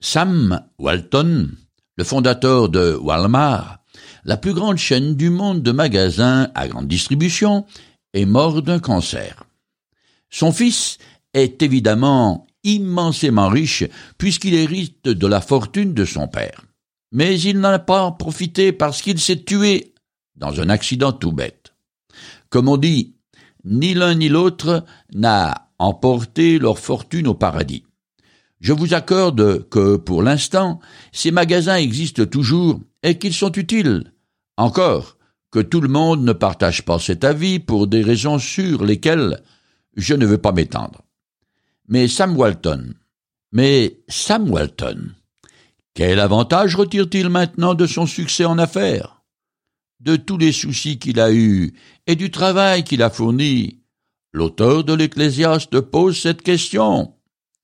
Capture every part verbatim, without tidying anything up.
Sam Walton, le fondateur de Walmart, la plus grande chaîne du monde de magasins à grande distribution, est mort d'un cancer. Son fils est évidemment immensément riche puisqu'il hérite de la fortune de son père. Mais il n'en a pas profité parce qu'il s'est tué dans un accident tout bête. Comme on dit, ni l'un ni l'autre n'a emporté leur fortune au paradis. Je vous accorde que, pour l'instant, ces magasins existent toujours et qu'ils sont utiles. Encore que tout le monde ne partage pas cet avis pour des raisons sur lesquelles je ne veux pas m'étendre. Mais Sam Walton, mais Sam Walton, quel avantage retire-t-il maintenant de son succès en affaires? De tous les soucis qu'il a eus et du travail qu'il a fourni, l'auteur de l'Ecclésiaste pose cette question.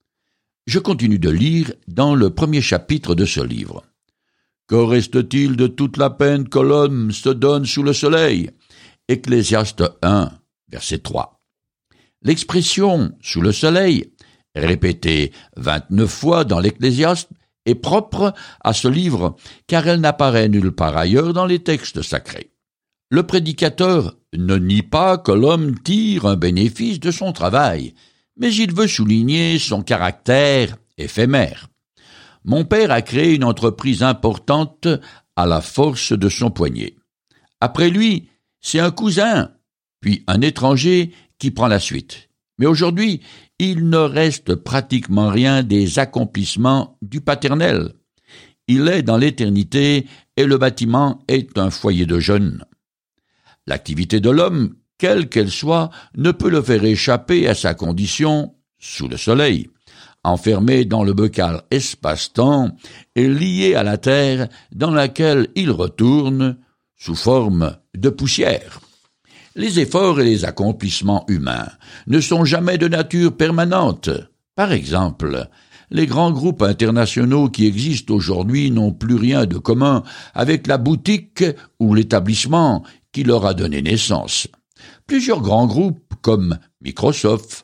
Je continue de lire dans le premier chapitre de ce livre. Que reste-t-il de toute la peine que l'homme se donne sous le soleil? Ecclésiaste un, verset trois. L'expression « sous le soleil », répétée vingt-neuf fois dans l'Ecclésiaste, est propre à ce livre car elle n'apparaît nulle part ailleurs dans les textes sacrés. Le prédicateur ne nie pas que l'homme tire un bénéfice de son travail, mais il veut souligner son caractère éphémère. Mon père a créé une entreprise importante à la force de son poignet. Après lui, c'est un cousin, puis un étranger qui prend la suite. Mais aujourd'hui, il ne reste pratiquement rien des accomplissements du paternel. Il est dans l'éternité et le bâtiment est un foyer de jeunes. L'activité de l'homme, quelle qu'elle soit, ne peut le faire échapper à sa condition sous le soleil, enfermé dans le bocal espace-temps et lié à la terre dans laquelle il retourne sous forme de poussière. Les efforts et les accomplissements humains ne sont jamais de nature permanente. Par exemple, les grands groupes internationaux qui existent aujourd'hui n'ont plus rien de commun avec la boutique ou l'établissement qui leur a donné naissance. Plusieurs grands groupes comme Microsoft,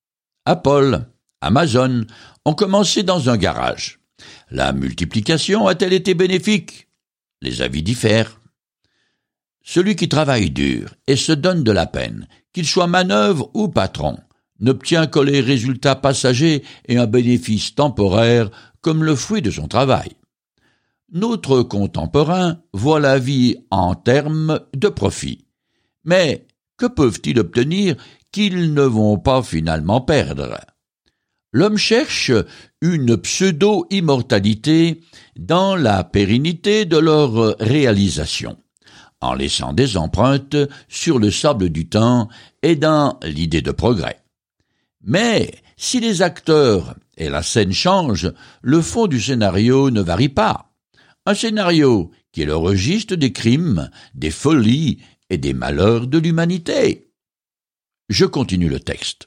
Apple, Amazon ont commencé dans un garage. La multiplication a-t-elle été bénéfique? Les avis diffèrent. Celui qui travaille dur et se donne de la peine, qu'il soit manœuvre ou patron, n'obtient que les résultats passagers et un bénéfice temporaire comme le fruit de son travail. Notre contemporain voit la vie en termes de profit. Mais que peuvent-ils obtenir qu'ils ne vont pas finalement perdre? L'homme cherche une pseudo-immortalité dans la pérennité de leur réalisation, en laissant des empreintes sur le sable du temps et dans l'idée de progrès. Mais si les acteurs et la scène changent, le fond du scénario ne varie pas. Un scénario qui est le registre des crimes, des folies et des malheurs de l'humanité. Je continue le texte.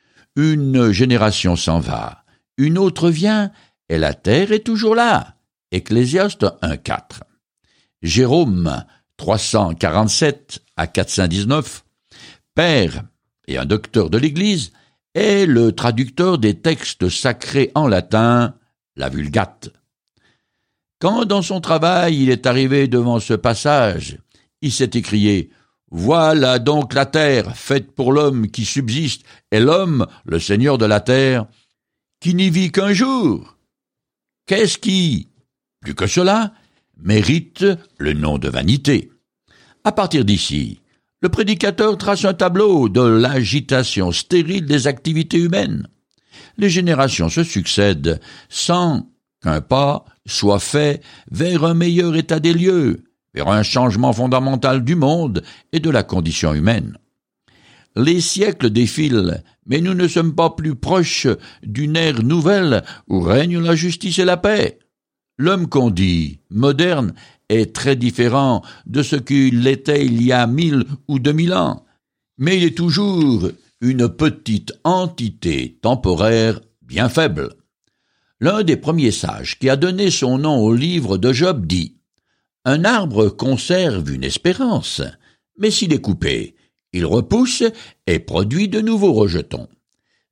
Une génération s'en va, une autre vient, et la terre est toujours là. Ecclésiaste un quatre. Jérôme, trois cent quarante-sept à quatre cent dix-neuf, père et un docteur de l'Église, est le traducteur des textes sacrés en latin, la Vulgate. Quand dans son travail il est arrivé devant ce passage, il s'est écrié « Voilà donc la terre faite pour l'homme qui subsiste, et l'homme, le Seigneur de la terre, qui n'y vit qu'un jour. Qu'est-ce qui, plus que cela, mérite le nom de vanité ?» À partir d'ici, le prédicateur trace un tableau de l'agitation stérile des activités humaines. Les générations se succèdent sans qu'un pas soit fait vers un meilleur état des lieux, vers un changement fondamental du monde et de la condition humaine. Les siècles défilent, mais nous ne sommes pas plus proches d'une ère nouvelle où règne la justice et la paix. L'homme qu'on dit moderne est très différent de ce qu'il était il y a mille ou deux mille ans, mais il est toujours une petite entité temporaire bien faible. L'un des premiers sages qui a donné son nom au livre de Job dit « Un arbre conserve une espérance, mais s'il est coupé, il repousse et produit de nouveaux rejetons.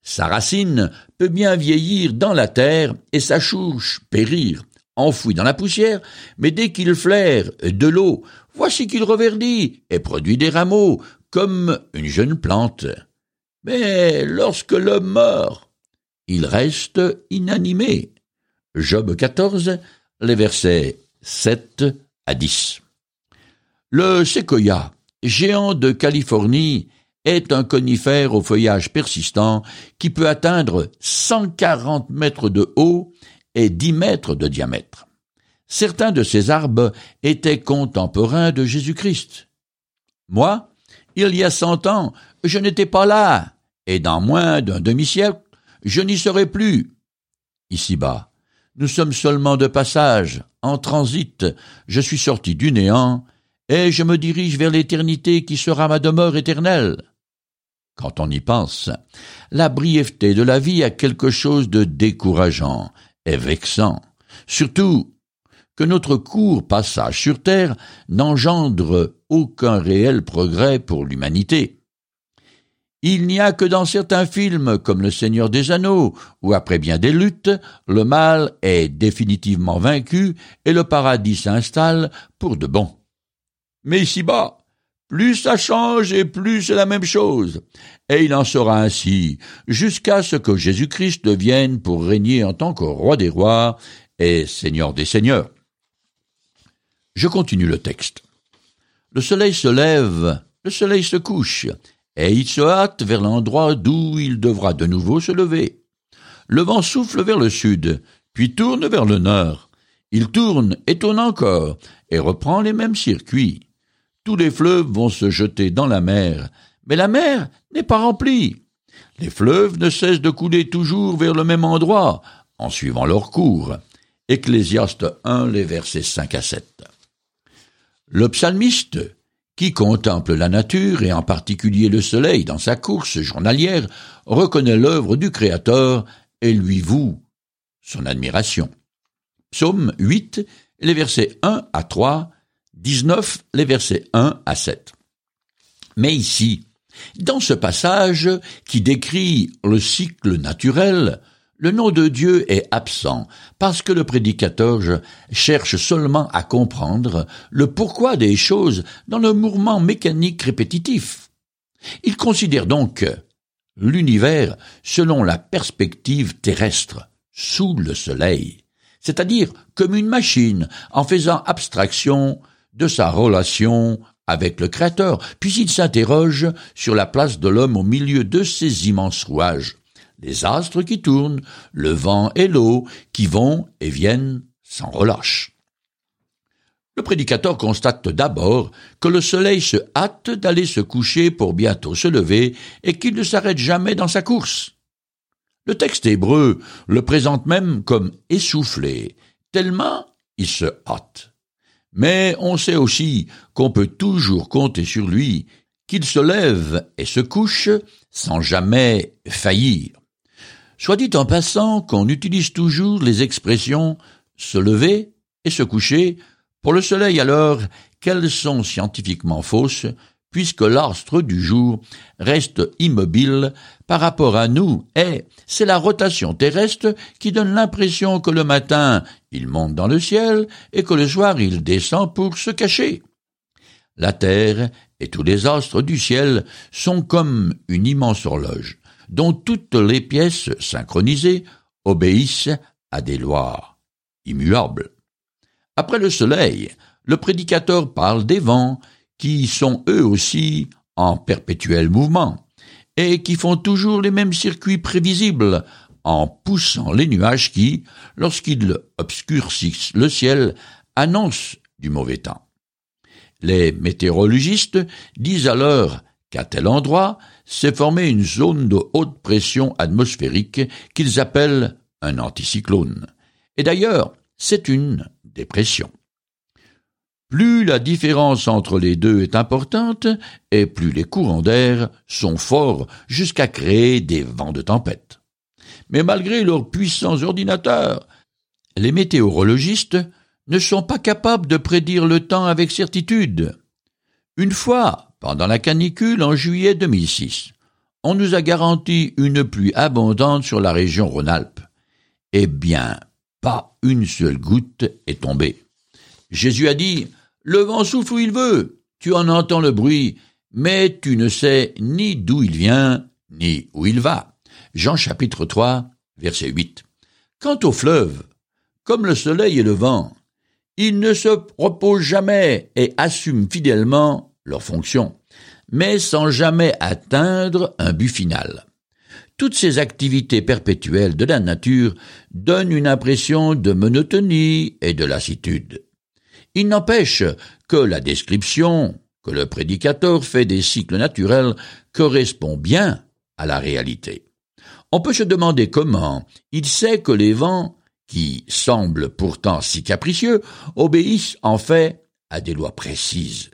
Sa racine peut bien vieillir dans la terre et sa souche périr, enfouie dans la poussière, mais dès qu'il flaire de l'eau, voici qu'il reverdit et produit des rameaux, comme une jeune plante. Mais lorsque l'homme meurt, il reste inanimé. Job quatorze, les versets sept à dix. Le séquoia, géant de Californie, est un conifère au feuillage persistant qui peut atteindre cent quarante mètres de haut et dix mètres de diamètre. Certains de ces arbres étaient contemporains de Jésus-Christ. Moi, il y a cent ans, je n'étais pas là, et dans moins d'un demi-siècle, je n'y serai plus. Ici-bas, nous sommes seulement de passage, en transit, je suis sorti du néant, et je me dirige vers l'éternité qui sera ma demeure éternelle. Quand on y pense, la brièveté de la vie a quelque chose de décourageant et vexant, surtout que notre court passage sur terre n'engendre aucun réel progrès pour l'humanité. Il n'y a que dans certains films comme Le Seigneur des Anneaux, où après bien des luttes, le mal est définitivement vaincu et le paradis s'installe pour de bon. Mais ici-bas, plus ça change et plus c'est la même chose. Et il en sera ainsi jusqu'à ce que Jésus-Christ vienne pour régner en tant que roi des rois et seigneur des seigneurs. Je continue le texte. Le soleil se lève, le soleil se couche, et il se hâte vers l'endroit d'où il devra de nouveau se lever. Le vent souffle vers le sud, puis tourne vers le nord. Il tourne et tourne encore, et reprend les mêmes circuits. Tous les fleuves vont se jeter dans la mer, mais la mer n'est pas remplie. Les fleuves ne cessent de couler toujours vers le même endroit, en suivant leur cours. Ecclésiaste un, les versets cinq à sept. Le psalmiste, qui contemple la nature et en particulier le soleil dans sa course journalière, reconnaît l'œuvre du Créateur et lui voue son admiration. Psaume huit, les versets un à trois, dix-neuf, les versets un à sept. Mais ici, dans ce passage qui décrit le cycle naturel, le nom de Dieu est absent parce que le prédicateur cherche seulement à comprendre le pourquoi des choses dans le mouvement mécanique répétitif. Il considère donc l'univers selon la perspective terrestre, sous le soleil, c'est-à-dire comme une machine en faisant abstraction de sa relation avec le Créateur, puis il s'interroge sur la place de l'homme au milieu de ces immenses rouages. Les astres qui tournent, le vent et l'eau qui vont et viennent sans relâche. Le prédicateur constate d'abord que le soleil se hâte d'aller se coucher pour bientôt se lever et qu'il ne s'arrête jamais dans sa course. Le texte hébreu le présente même comme essoufflé, tellement il se hâte. Mais on sait aussi qu'on peut toujours compter sur lui, qu'il se lève et se couche sans jamais faillir. Soit dit en passant qu'on utilise toujours les expressions « se lever » et « se coucher » pour le soleil alors qu'elles sont scientifiquement fausses, puisque l'astre du jour reste immobile par rapport à nous, et c'est la rotation terrestre qui donne l'impression que le matin il monte dans le ciel et que le soir il descend pour se cacher. La Terre et tous les astres du ciel sont comme une immense horloge, dont toutes les pièces synchronisées obéissent à des lois immuables. Après le soleil, le prédicateur parle des vents, qui sont eux aussi en perpétuel mouvement, et qui font toujours les mêmes circuits prévisibles, en poussant les nuages qui, lorsqu'ils obscurcissent le ciel, annoncent du mauvais temps. Les météorologistes disent alors qu'à tel endroit s'est formée une zone de haute pression atmosphérique qu'ils appellent un anticyclone. Et d'ailleurs, c'est une dépression. Plus la différence entre les deux est importante, et plus les courants d'air sont forts jusqu'à créer des vents de tempête. Mais malgré leurs puissants ordinateurs, les météorologistes ne sont pas capables de prédire le temps avec certitude. Une fois, pendant la canicule en juillet deux mille six, On nous a garanti une pluie abondante sur la région Rhône-Alpes. Eh bien, pas une seule goutte est tombée. Jésus a dit, « Le vent souffle où il veut, tu en entends le bruit, mais tu ne sais ni d'où il vient, ni où il va. » Jean chapitre trois, verset huit. Quant au fleuve, comme le soleil et le vent, ils ne se reposent jamais et assument fidèlement leurs fonctions, mais sans jamais atteindre un but final. Toutes ces activités perpétuelles de la nature donnent une impression de monotonie et de lassitude. Il n'empêche que la description que le prédicateur fait des cycles naturels correspond bien à la réalité. On peut se demander comment il sait que les vents, qui semblent pourtant si capricieux, obéissent en fait à des lois précises.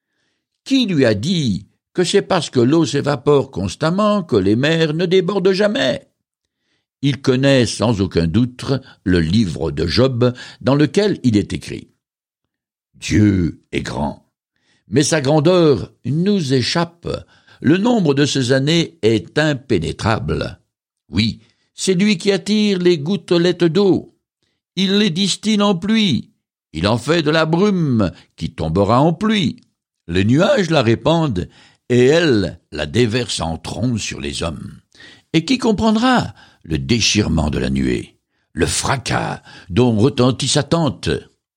Qui lui a dit que c'est parce que l'eau s'évapore constamment que les mers ne débordent jamais? Il connaît sans aucun doute le livre de Job dans lequel il est écrit « Dieu est grand, mais sa grandeur nous échappe, le nombre de ses années est impénétrable. Oui, c'est lui qui attire les gouttelettes d'eau, il les distille en pluie, il en fait de la brume qui tombera en pluie. Les nuages la répandent, et elle la déverse en trombe sur les hommes. Et qui comprendra le déchirement de la nuée, le fracas dont retentit sa tente? »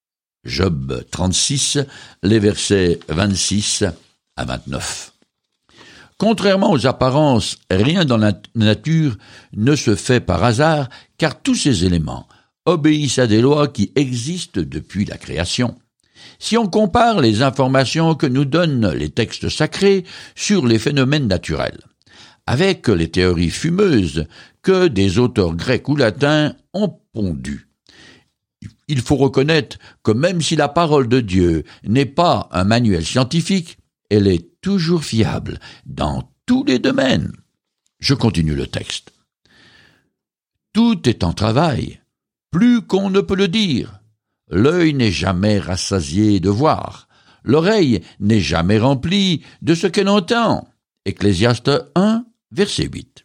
Job trente-six, les versets vingt-six à vingt-neuf. Contrairement aux apparences, rien dans la nature ne se fait par hasard, car tous ces éléments obéissent à des lois qui existent depuis la création. Si on compare les informations que nous donnent les textes sacrés sur les phénomènes naturels, avec les théories fumeuses que des auteurs grecs ou latins ont pondues, il faut reconnaître que même si la parole de Dieu n'est pas un manuel scientifique, elle est toujours fiable dans tous les domaines. Je continue le texte. Tout est en travail, plus qu'on ne peut le dire. L'œil n'est jamais rassasié de voir, l'oreille n'est jamais remplie de ce qu'elle entend. Ecclésiaste un, verset huit.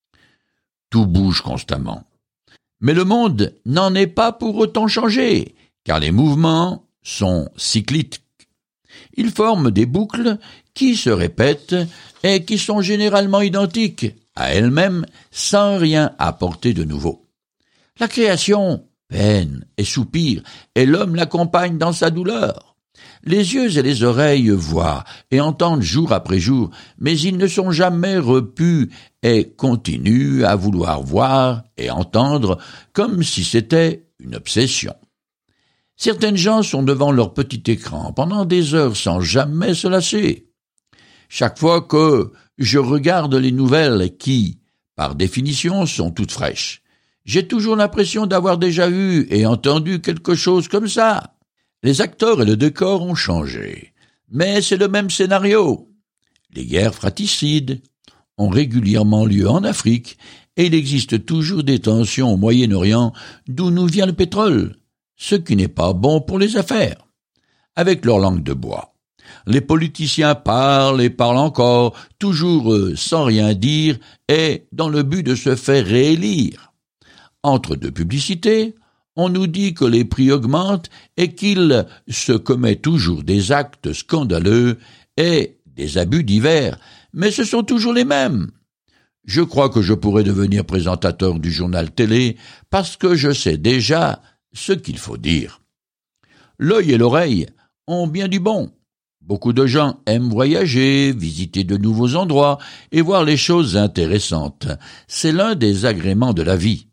Tout bouge constamment. Mais le monde n'en est pas pour autant changé, car les mouvements sont cycliques. Ils forment des boucles qui se répètent et qui sont généralement identiques à elles-mêmes sans rien apporter de nouveau. La création peine et soupire, et l'homme l'accompagne dans sa douleur. Les yeux et les oreilles voient et entendent jour après jour, mais ils ne sont jamais repus et continuent à vouloir voir et entendre comme si c'était une obsession. Certaines gens sont devant leur petit écran pendant des heures sans jamais se lasser. Chaque fois que je regarde les nouvelles qui, par définition, sont toutes fraîches, j'ai toujours l'impression d'avoir déjà eu et entendu quelque chose comme ça. Les acteurs et le décor ont changé, mais c'est le même scénario. Les guerres fratricides ont régulièrement lieu en Afrique et il existe toujours des tensions au Moyen-Orient d'où nous vient le pétrole, ce qui n'est pas bon pour les affaires. Avec leur langue de bois, les politiciens parlent et parlent encore, toujours sans rien dire et dans le but de se faire réélire. Entre deux publicités, on nous dit que les prix augmentent et qu'il se commet toujours des actes scandaleux et des abus divers, mais ce sont toujours les mêmes. Je crois que je pourrais devenir présentateur du journal télé parce que je sais déjà ce qu'il faut dire. L'œil et l'oreille ont bien du bon. Beaucoup de gens aiment voyager, visiter de nouveaux endroits et voir les choses intéressantes. C'est l'un des agréments de la vie.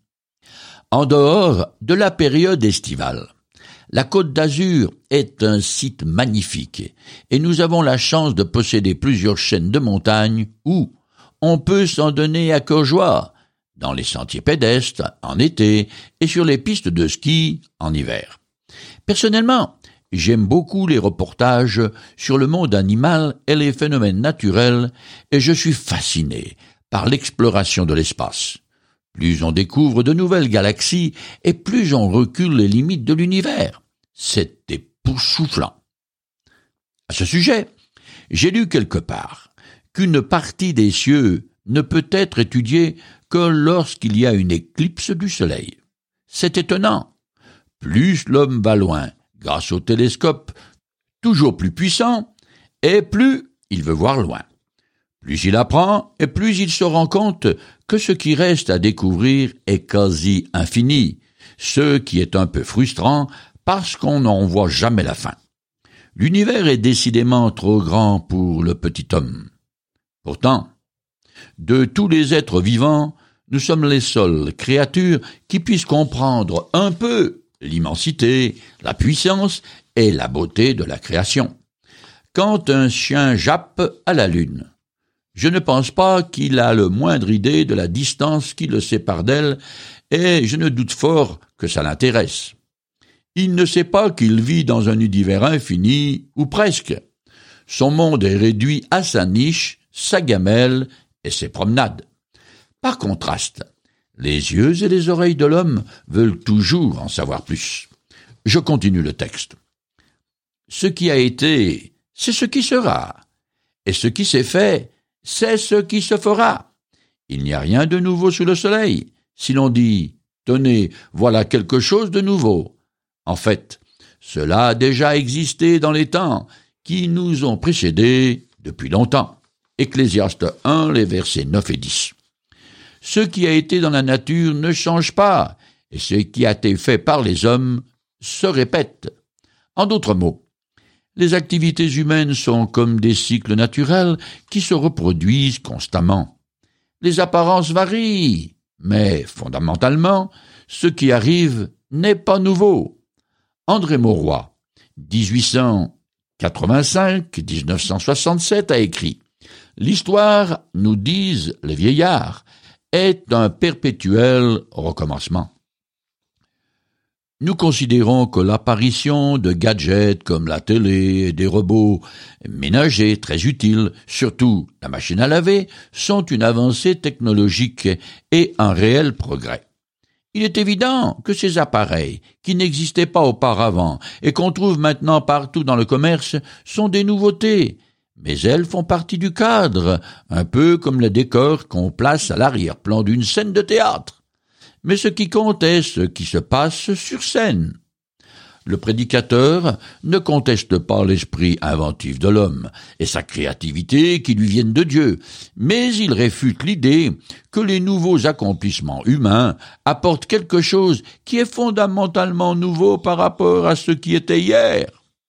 En dehors de la période estivale, la Côte d'Azur est un site magnifique et nous avons la chance de posséder plusieurs chaînes de montagnes où on peut s'en donner à cœur joie, dans les sentiers pédestres en été et sur les pistes de ski en hiver. Personnellement, j'aime beaucoup les reportages sur le monde animal et les phénomènes naturels et je suis fasciné par l'exploration de l'espace. Plus on découvre de nouvelles galaxies et plus on recule les limites de l'univers. C'est époustouflant. À ce sujet, j'ai lu quelque part qu'une partie des cieux ne peut être étudié que lorsqu'il y a une éclipse du soleil. C'est étonnant. Plus l'homme va loin, grâce au télescope, toujours plus puissant, et plus il veut voir loin. Plus il apprend, et plus il se rend compte que ce qui reste à découvrir est quasi infini, ce qui est un peu frustrant parce qu'on n'en voit jamais la fin. L'univers est décidément trop grand pour le petit homme. Pourtant, de tous les êtres vivants, nous sommes les seules créatures qui puissent comprendre un peu l'immensité, la puissance et la beauté de la création. Quand un chien jappe à la lune, je ne pense pas qu'il a le moindre idée de la distance qui le sépare d'elle, et je ne doute fort que ça l'intéresse. Il ne sait pas qu'il vit dans un univers infini, ou presque. Son monde est réduit à sa niche, sa gamelle et ses promenades. Par contraste, les yeux et les oreilles de l'homme veulent toujours en savoir plus. Je continue le texte. Ce qui a été, c'est ce qui sera, et ce qui s'est fait, c'est ce qui se fera. Il n'y a rien de nouveau sous le soleil. Si l'on dit « Tenez, voilà quelque chose de nouveau », en fait, cela a déjà existé dans les temps qui nous ont précédés depuis longtemps. Ecclésiaste un, les versets neuf et dix. Ce qui a été dans la nature ne change pas, et ce qui a été fait par les hommes se répète. En d'autres mots, les activités humaines sont comme des cycles naturels qui se reproduisent constamment. Les apparences varient, mais fondamentalement, ce qui arrive n'est pas nouveau. André Mauroy, dix-huit cent quatre-vingt-cinq à dix-neuf cent soixante-sept, a écrit « L'histoire, nous disent les vieillards, est un perpétuel recommencement. » Nous considérons que l'apparition de gadgets comme la télé et des robots ménagers très utiles, surtout la machine à laver, sont une avancée technologique et un réel progrès. Il est évident que ces appareils, qui n'existaient pas auparavant et qu'on trouve maintenant partout dans le commerce, sont des nouveautés, mais elles font partie du cadre, un peu comme le décor qu'on place à l'arrière-plan d'une scène de théâtre. Mais ce qui compte est ce qui se passe sur scène. Le prédicateur ne conteste pas l'esprit inventif de l'homme et sa créativité qui lui viennent de Dieu, mais il réfute l'idée que les nouveaux accomplissements humains apportent quelque chose qui est fondamentalement nouveau par rapport à ce qui était hier.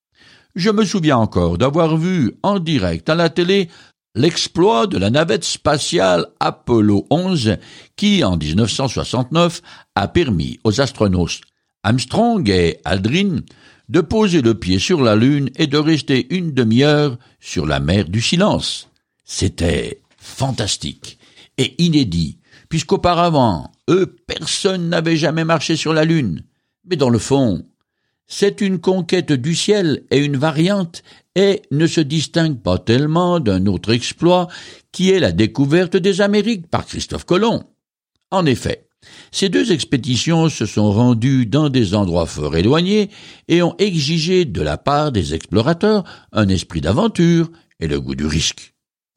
Je me souviens encore d'avoir vu en direct à la télé l'exploit de la navette spatiale Apollo onze qui, en dix-neuf cent soixante-neuf, a permis aux astronautes Armstrong et Aldrin de poser le pied sur la Lune et de rester une demi-heure sur la mer du silence. C'était fantastique et inédit, puisqu'auparavant, eux, personne n'avait jamais marché sur la Lune. Mais dans le fond, c'est une conquête du ciel et une variante et ne se distingue pas tellement d'un autre exploit qui est la découverte des Amériques par Christophe Colomb. En effet, ces deux expéditions se sont rendues dans des endroits fort éloignés et ont exigé de la part des explorateurs un esprit d'aventure et le goût du risque.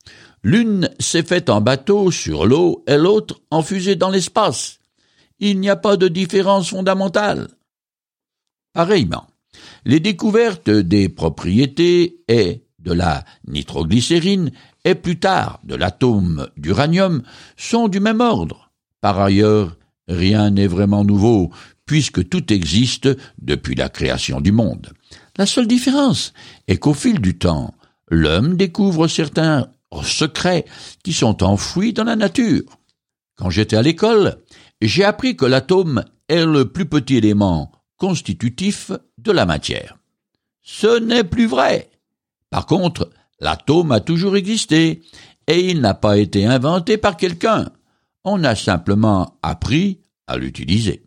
L'une s'est faite en bateau sur l'eau et l'autre en fusée dans l'espace. Il n'y a pas de différence fondamentale. Pareillement, les découvertes des propriétés et de la nitroglycérine et plus tard de l'atome d'uranium sont du même ordre. Par ailleurs, rien n'est vraiment nouveau puisque tout existe depuis la création du monde. La seule différence est qu'au fil du temps, l'homme découvre certains secrets qui sont enfouis dans la nature. Quand j'étais à l'école, j'ai appris que l'atome est le plus petit élément constitutif de la matière. Ce n'est plus vrai. Par contre, l'atome a toujours existé et il n'a pas été inventé par quelqu'un. On a simplement appris à l'utiliser.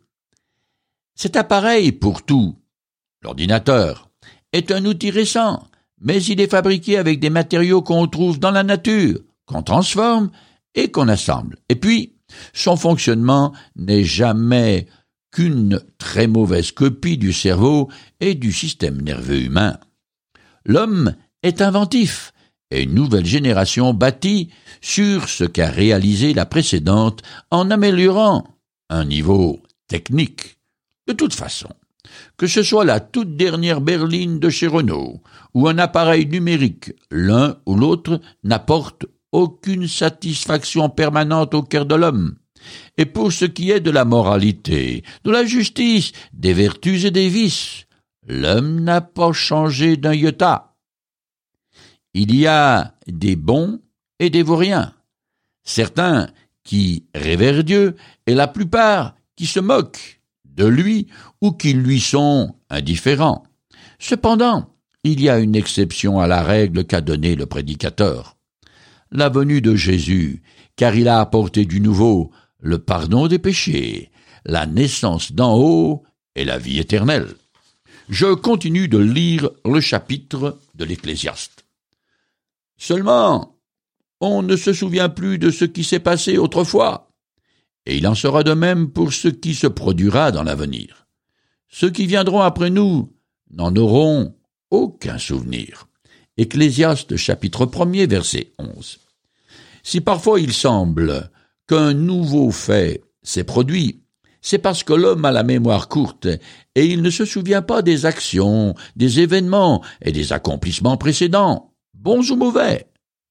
Cet appareil pour tout, l'ordinateur, est un outil récent, mais il est fabriqué avec des matériaux qu'on trouve dans la nature, qu'on transforme et qu'on assemble. Et puis, son fonctionnement n'est jamais qu'une très mauvaise copie du cerveau et du système nerveux humain. L'homme est inventif et une nouvelle génération bâtie sur ce qu'a réalisé la précédente en améliorant un niveau technique. De toute façon, que ce soit la toute dernière berline de chez Renault ou un appareil numérique, l'un ou l'autre n'apporte aucune satisfaction permanente au cœur de l'homme. Et pour ce qui est de la moralité, de la justice, des vertus et des vices, l'homme n'a pas changé d'un iota. Il y a des bons et des vauriens, certains qui révèrent Dieu et la plupart qui se moquent de lui ou qui lui sont indifférents. Cependant, il y a une exception à la règle qu'a donnée le prédicateur. La venue de Jésus, car il a apporté du nouveau le pardon des péchés, la naissance d'en haut et la vie éternelle. Je continue de lire le chapitre de l'Ecclésiaste. Seulement, on ne se souvient plus de ce qui s'est passé autrefois, et il en sera de même pour ce qui se produira dans l'avenir. Ceux qui viendront après nous n'en auront aucun souvenir. Ecclésiaste chapitre premier, verset onze. Si parfois il semble qu'un nouveau fait s'est produit, c'est parce que l'homme a la mémoire courte et il ne se souvient pas des actions, des événements et des accomplissements précédents, bons ou mauvais.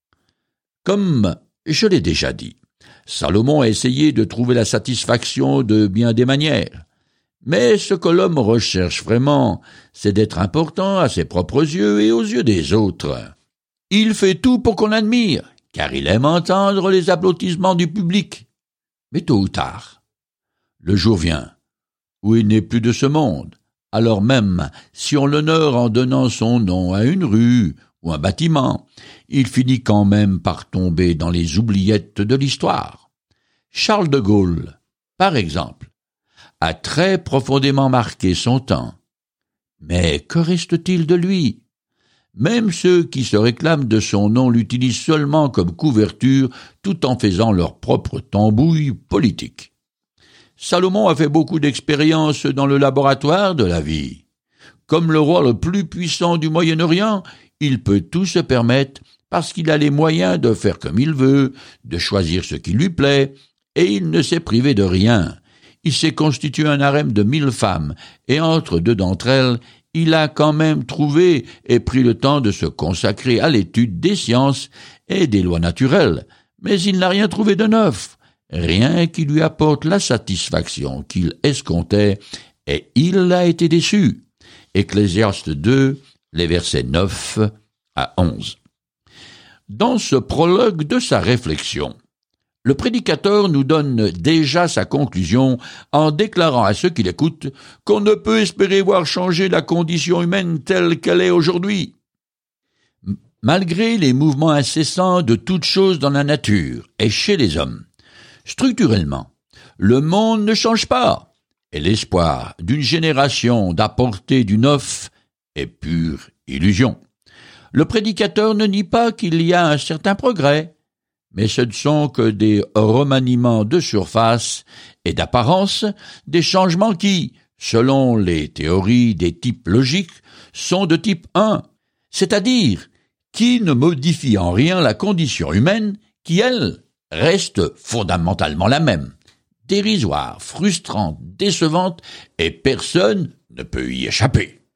Comme je l'ai déjà dit, Salomon a essayé de trouver la satisfaction de bien des manières. Mais ce que l'homme recherche vraiment, c'est d'être important à ses propres yeux et aux yeux des autres. Il fait tout pour qu'on l'admire, car il aime entendre les applaudissements du public. Mais tôt ou tard, le jour vient où il n'est plus de ce monde. Alors même si on l'honore en donnant son nom à une rue ou un bâtiment, il finit quand même par tomber dans les oubliettes de l'histoire. Charles de Gaulle, par exemple, a très profondément marqué son temps. Mais que reste-t-il de lui? Même ceux qui se réclament de son nom l'utilisent seulement comme couverture tout en faisant leur propre tambouille politique. Salomon a fait beaucoup d'expériences dans le laboratoire de la vie. Comme le roi le plus puissant du Moyen-Orient, il peut tout se permettre parce qu'il a les moyens de faire comme il veut, de choisir ce qui lui plaît, et il ne s'est privé de rien. Il s'est constitué un harem de mille femmes, et entre deux d'entre elles, il a quand même trouvé et pris le temps de se consacrer à l'étude des sciences et des lois naturelles. Mais il n'a rien trouvé de neuf, rien qui lui apporte la satisfaction qu'il escomptait, et il a été déçu. Ecclésiaste deux, les versets neuf à onze. Dans ce prologue de sa réflexion, le prédicateur nous donne déjà sa conclusion en déclarant à ceux qui l'écoutent qu'on ne peut espérer voir changer la condition humaine telle qu'elle est aujourd'hui. Malgré les mouvements incessants de toutes choses dans la nature et chez les hommes, structurellement, le monde ne change pas, et l'espoir d'une génération d'apporter du neuf est pure illusion. Le prédicateur ne nie pas qu'il y a un certain progrès, mais ce ne sont que des remaniements de surface et d'apparence, des changements qui, selon les théories des types logiques, sont de type un, c'est-à-dire qui ne modifient en rien la condition humaine qui, elle, reste fondamentalement la même, dérisoire, frustrante, décevante, et personne ne peut y échapper.